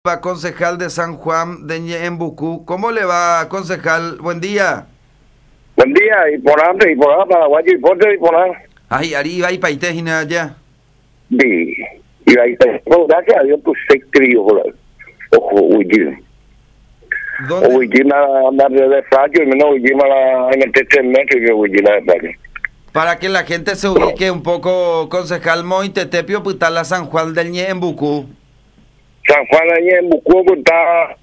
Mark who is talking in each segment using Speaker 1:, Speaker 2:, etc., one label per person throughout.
Speaker 1: Va, concejal de San Juan de Ñeembucú. ¿Cómo le va, concejal? Buen día.
Speaker 2: Buen día, y por antes, y por ahora, paraguayo, y por ahora.
Speaker 1: Ay, arriba y paite y nada ya.
Speaker 2: Y ahí está. Bueno, gracias a Dios, pues se crió, ojo, huye. O
Speaker 1: ¿Dónde?
Speaker 2: huye nada de frayo, y menos huye en el 3 metros, y huye nada de frayo.
Speaker 1: Para que la gente se ubique un poco, concejal Moitetepio, Putala, San Juan del Ñeembucú.
Speaker 2: San Juan allá en Bucú está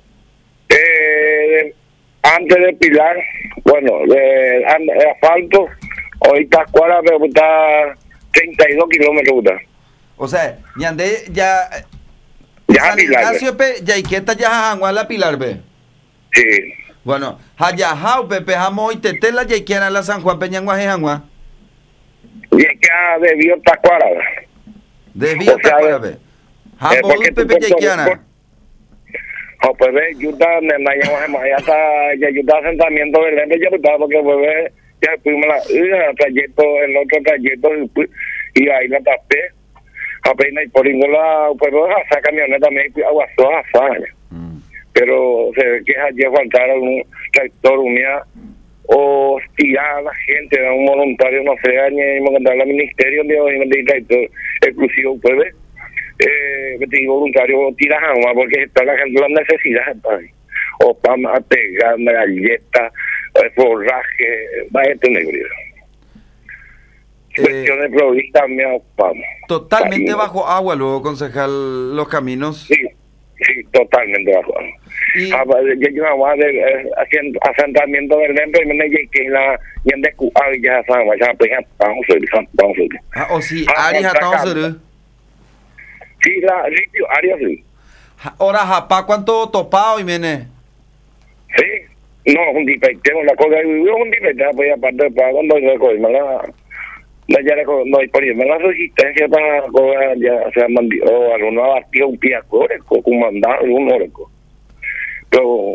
Speaker 2: antes de Pilar, bueno, de asfalto, ahorita cuadra, pero está 32 kilómetros. Está.
Speaker 1: O sea, ñande ya...
Speaker 2: Ya
Speaker 1: San
Speaker 2: Pilar.
Speaker 1: Ignacio, pe, ya iqueta ya Juan la Pilar, ve.
Speaker 2: Sí.
Speaker 1: Bueno, hayajao, pepe, Moitetela, ya iquiera la San Juan Peñanguaje, Juan.
Speaker 2: Y es que debió estar cuadra.
Speaker 1: Desvío
Speaker 2: O sea,
Speaker 1: tacuara, ve. Jambo,
Speaker 2: porque
Speaker 1: pepe, ya iquiera.
Speaker 2: O pues ve, yo estaba en la ya está, ya yo estaba asentamiento del Lembe, ya estaba porque pues ve, ya fuimos el trayecto, el otro trayecto, y ahí la tapé, apenas y por ningún lado, pues esa camioneta me aguasó a Faña. Pero se ve que ayer faltaron un tractor, unidad, o tirar a la gente, a un voluntario, no sé, ni mandar al ministerio de tractor exclusivo, pues ve. Voluntario tiras agua porque está la gente las necesidades o para pegar galletas, forraje, vaya a tener cuestiones provistas me ocupamos.
Speaker 1: Totalmente bajo agua luego, concejal, los caminos.
Speaker 2: Sí, totalmente bajo agua.
Speaker 1: Y
Speaker 2: Yo llevaba haciendo asentamiento del Lembre y me dije que la yende ya saben, ya vamos
Speaker 1: o si Ari hatao.
Speaker 2: Sí, la sitio área sí.
Speaker 1: Ahora Japá, ¿cuánto topado y viene?
Speaker 2: Sí, no, un dipete, la cosa es un dipete, pues aparte de pago, no hay por irme la resistencia para cobrar, ya sea o alguna batía un piacore, con mandar un oreco. Pero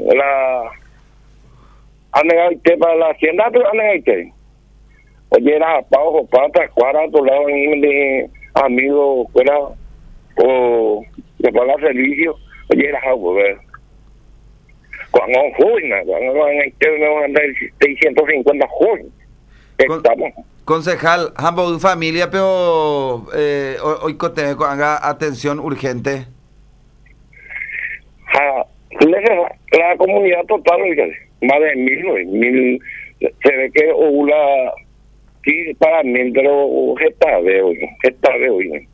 Speaker 2: han negado usted para la hacienda, pero han negado usted. Oye, era pago, pata, cuadra, a tu lado, de amigos, fuera, o de pagar servicio, oye, era algo, ¿verdad? Cuando jóvenes, cuando en 650 jóvenes, estamos.
Speaker 1: Concejal, ambos familia, pero hoy haga atención urgente.
Speaker 2: La comunidad total, más de 1000, se ve que la sí para mí, pero está de hoy.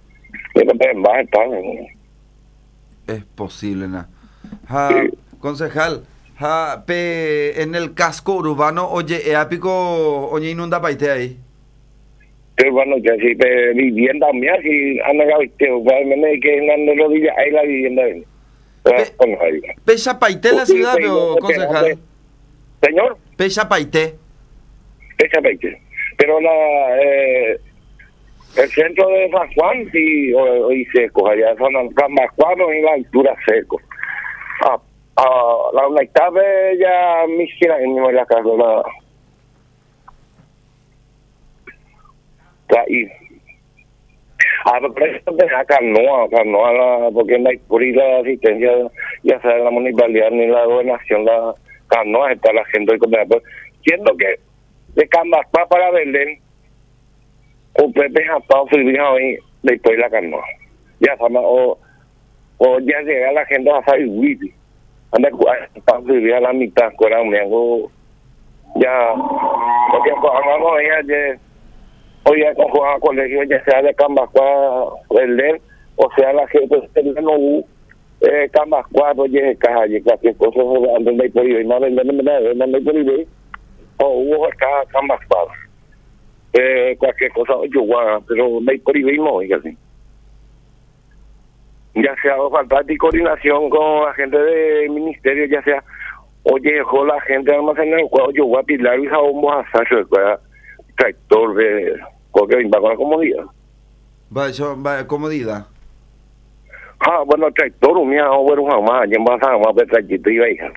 Speaker 1: Es posible, ¿no?
Speaker 2: Sí.
Speaker 1: Concejal, en el casco urbano, oye, épico, oye, inunda paite ahí.
Speaker 2: Pero bueno, ya si vivienda mía, si han negado que no lo diga, ahí la vivienda.
Speaker 1: Pesa paite la ciudad, pero, concejal.
Speaker 2: Señor.
Speaker 1: Pesa paite.
Speaker 2: Pero el centro de San Juan, sí, hoy seco, allá San Juan en la altura seco. La mitad de ella, Michira, en la casa, ahí. Pero eso de la canoa, porque no hay por ir la asistencia, ya sea la municipalidad ni la gobernación, la canoa está la gente hoy con siendo que de Cambaspa para Belén, o Pepe Japón serviría hoy después la canoa. Ya sabes, o ya llega la gente a salir wifi. Anda para servir a la mitad, con un miango, ya, porque hagamos ella, hoy ya con colegio, ya sea de Cambaspa, Belén, o sea la gente de no Cambaspa, oye, calle, cualquier cosa, donde hay por ir, no hay por ir, o hubo acá Cambaspa. Cualquier cosa, pero no hay por ahí no, así. Ya sea falta de coordinación con la gente del ministerio, ya sea, oye, dejó la gente almacenar el cuadro, yo voy a pilar y vamos a hacer tractor de cualquier va con la comodidad.
Speaker 1: Va, comodidad.
Speaker 2: Bueno, tractor, mía, o bueno, jamás, ya vas a más de trayecto y veis.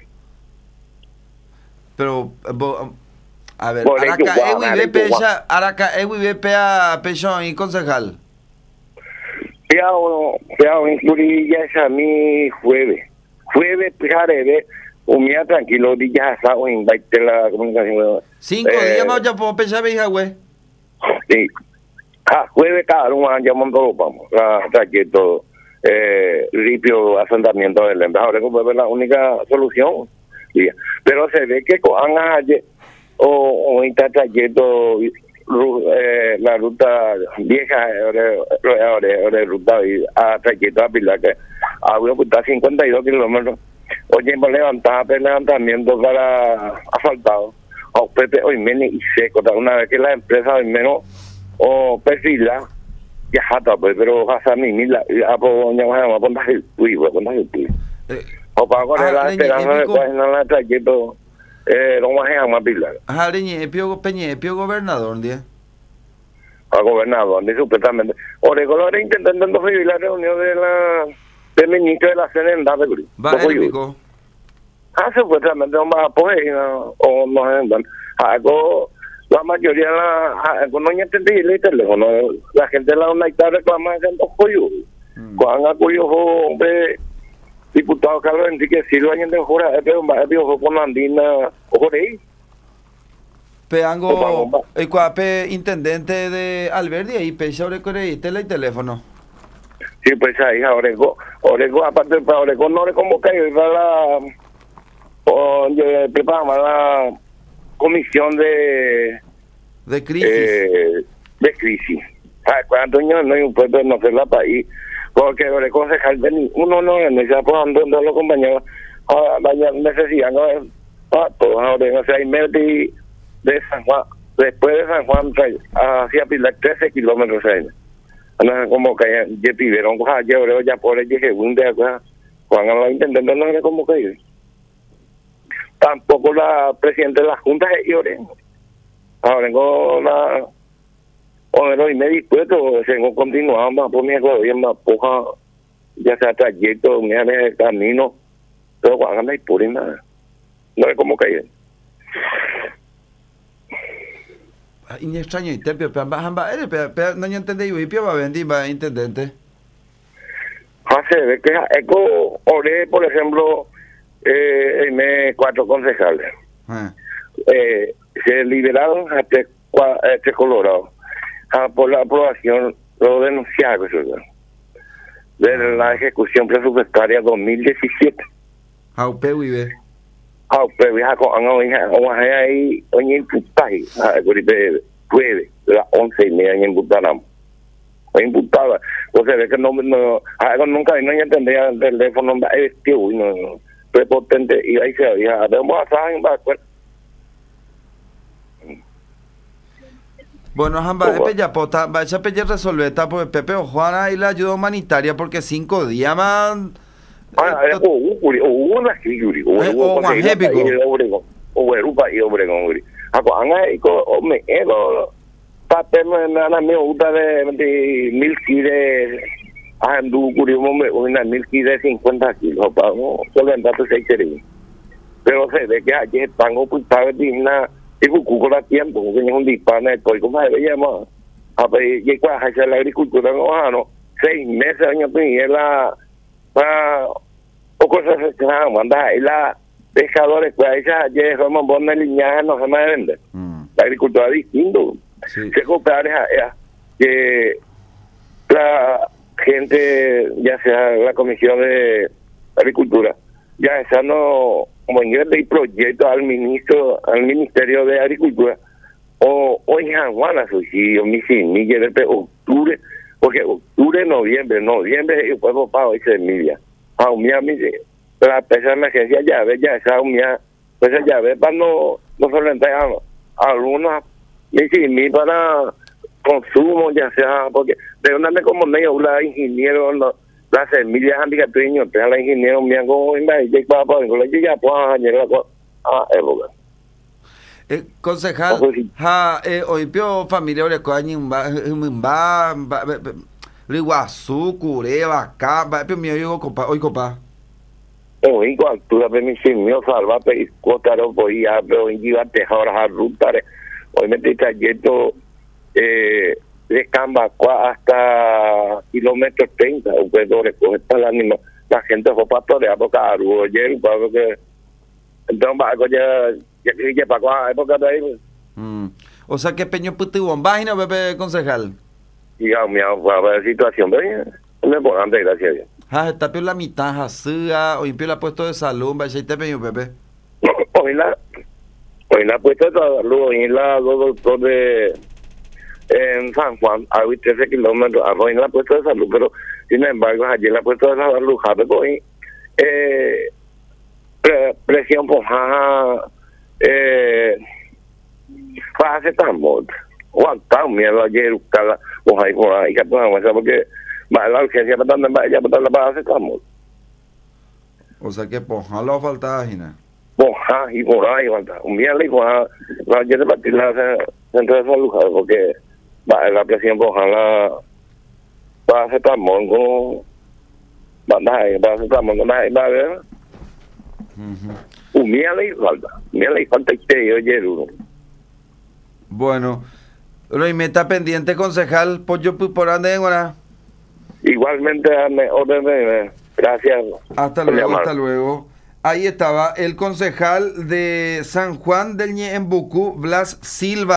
Speaker 1: Pero, a ver, Araca, Ewi pea pechón y concejal.
Speaker 2: Peado incluir ya esa mi jueves. Jueves, pijaré, un día tranquilo, ya sábado, invite la comunicación.
Speaker 1: 5 días más ya puedo pensar, hija, güey.
Speaker 2: Sí. Jueves cada uno llamando todo, vamos. Todo. Ripio, asentamiento del embajador. Ahora como es la única solución. Sí. Pero se ve que con o está trayendo la ruta vieja, ruta a trayecto a Pilar, que había que estar 52 kilómetros. Oye, me levantaba levantamiento para asfaltado. O Pepe, hoy menos y seco. Una vez que la empresa hoy menos o perfila, ya jata, pues, pero hasta mi mila, a poco ya vamos a poner el pui, o para con la esperanza de que no la trayecto, no vamos a llamar Pilar.
Speaker 1: Ajá, leñe, pio gobernador, ¿día?
Speaker 2: A gobernador, supuestamente. Oregón ahora intentando recibir la reunión del ministro de la CNDA de Guri.
Speaker 1: Va, el pico.
Speaker 2: Supuestamente no va a poder, o no sé, algo, la mayoría, no entendí el teléfono, la gente la una está reclamando en los pollos. Cuando acudió, hombre, diputado Carlos Enrique Silva, y en el jurado, pero con Andina, o por ahí.
Speaker 1: Peango, el cuape intendente de Alberdi, ahí pesa el teléfono.
Speaker 2: Sí, pues ahí, Oregón, aparte para Oregón, no le convoca y preparamos la comisión de
Speaker 1: crisis.
Speaker 2: De crisis. ¿Cuántos años no hay un pueblo de no ser la país? Porque Oregón se calde uno no se apoyando los compañeros necesitan todos Oregón, o sea, hay medio de San Juan, después de San Juan hacia Pilar 13 kilómetros como que ya pidieron ya por el segundo Juan a la intendente no le como que tampoco la presidenta de la junta es Lloren. Ahora tengo la o y me dispuesto tengo continuando por mi gobierno puja ya sea trayecto me de camino pero Juan no hay por nada no es como que
Speaker 1: y extraño y te pero no entendí y pio va a vender va intendente
Speaker 2: hace ve que eco ore por ejemplo me 4 concejales se liberaron este Colorado por la aprobación lo denunciaron de la ejecución presupuestaria 2017
Speaker 1: Aupe vive
Speaker 2: viaja con ahí hoy en Putay jueves las 11:30 en Butanam hoy imputaba o sea que no nunca no entendía el teléfono es tío no prepotente y ahí se había vamos a saber
Speaker 1: bueno, Jamba, ya pota, vaya a resolver esta pues Pepe o Juana y la ayuda humanitaria porque 5 días más
Speaker 2: una escritura o Europa y Obregón me me gusta de 1000 kilos andu una 1000 kilos 50 kilos solo en datos 6 pero se ve que allí están ocultados digna y con la tiempo porque es un disparo estoy como se llama a ver y cuál es la agricultura no 6 meses año y la o cosas que manda y la pescadores pues ella ya somos buenas líneas no se me vende la agricultura es distinto se compara que la gente ya sea la comisión de agricultura ya está no como en el proyecto al ministerio de agricultura o en Juana si yo me de octubre porque octubre noviembre yo puedo pagar ese media la pesa de emergencia ya esa pues ya para no solventar algunas ni para consumo ya sea porque de una vez como medio la ingeniero las semillas anticatreños te la ingeniero me hago y para ya puedo llegar a época
Speaker 1: concejal hoy pio familia le coño va Riguazú Cureba acá pio mío yo hoy copa
Speaker 2: hoy cuando tú la permisión salva pe cotaro voy a pero iba a dejar a rutar hoy me estoy trayendo de Cambacua hasta kilómetros 30, pues lo recoge para el animal. La gente fue para torear porque ayer, porque entonces ya para cuál época de ahí.
Speaker 1: O sea que Peño Putibón, página, Pepe concejal.
Speaker 2: Y ya, a ver situación, pero no es importante, gracias a Dios.
Speaker 1: Está peor la mitad, Jasía, o impio la puesto de salud, va a echarte Peño, Pepe.
Speaker 2: Hoy la puesta de salud, hoy la dos doctores en San Juan, a 13 kilómetros, hoy la puesta de salud, pero sin embargo, ayer la puesta de salud, hoy, presión por paracetamol, aguantado mierda ayer, cada ahí por ahí, que porque va la urgencia para la paracetamol.
Speaker 1: O sea que poja lo falta, Gina.
Speaker 2: Poja y por ahí falta. Un día le dijo a ayer de partir la centro de salud, porque va la presión poja la paracetamol con bandaje, paracetamol con bandaje, va a ver. Un día le falta y ayer uno.
Speaker 1: Bueno, y me está pendiente, concejal, pollo por ande ahora.
Speaker 2: Igualmente, gracias.
Speaker 1: Hasta luego, hasta luego. Ahí estaba el concejal de San Juan del Ñe en Bucú, Blas Silva.